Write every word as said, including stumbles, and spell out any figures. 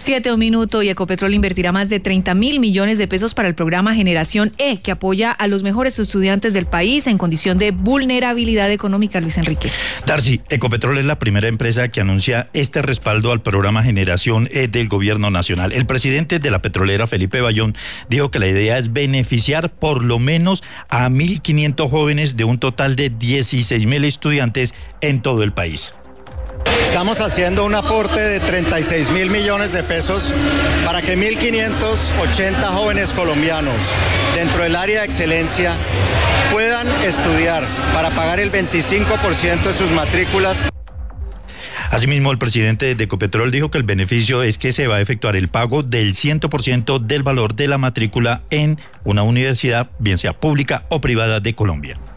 Siete un minuto y Ecopetrol invertirá más de treinta mil millones de pesos para el programa Generación E, que apoya a los mejores estudiantes del país en condición de vulnerabilidad económica. Luis Enrique. Darcy, Ecopetrol es la primera empresa que anuncia este respaldo al programa Generación E del gobierno nacional. El presidente de la petrolera, Felipe Bayón, dijo que la idea es beneficiar por lo menos a mil quinientos jóvenes de un total de dieciséis mil estudiantes en todo el país. Estamos haciendo un aporte de treinta y seis mil millones de pesos para que mil quinientos ochenta jóvenes colombianos dentro del área de excelencia puedan estudiar para pagar el veinticinco por ciento de sus matrículas. Asimismo, el presidente de Ecopetrol dijo que el beneficio es que se va a efectuar el pago del cien por ciento del valor de la matrícula en una universidad, bien sea pública o privada de Colombia.